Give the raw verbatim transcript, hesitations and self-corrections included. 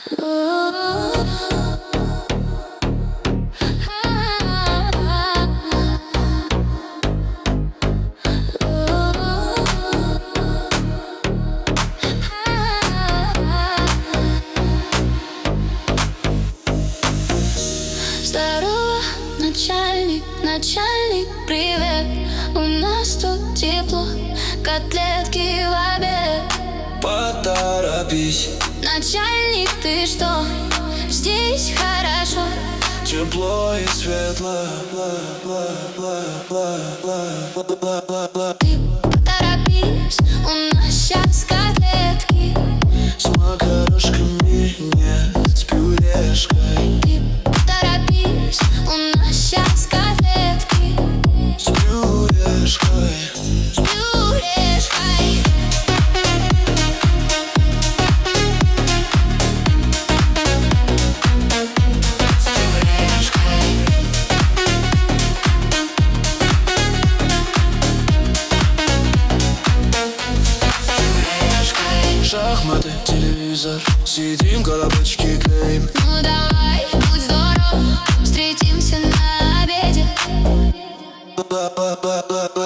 Здорово, начальник, начальник, привет. У нас тут тепло, котлетки в обед. Поторопись, начальник, ты что? Здесь хорошо, тепло и светло. Ты поторопись, у нас сейчас котлетки с макарошками, нет, с пюрешкой. Ты поторопись, у нас сейчас котлетки с пюрешкой. с пюрешкой. Шахматы, телевизор, сидим, коробочки клеим. Ну давай, будь здоров, встретимся на обеде.